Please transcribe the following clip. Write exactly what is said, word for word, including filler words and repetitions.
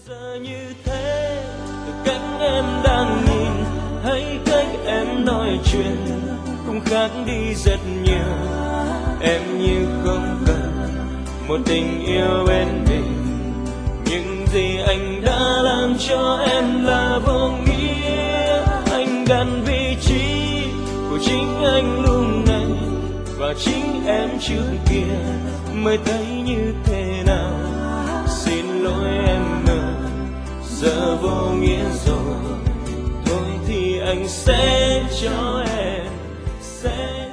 giờ như thế, từ cách em đang nhìn hay cách em nói chuyện cũng khác đi rất nhiều. Em như không cần một tình yêu bên mình, những gì anh đã làm cho em là vô nghĩa. Anh đặt vị trí của chính anh lúc này, và chính em trước kia mới thấy như thế nào. Xin lỗi em ơi, giờ vô nghĩa rồi, thôi thì anh sẽ cho em sẽ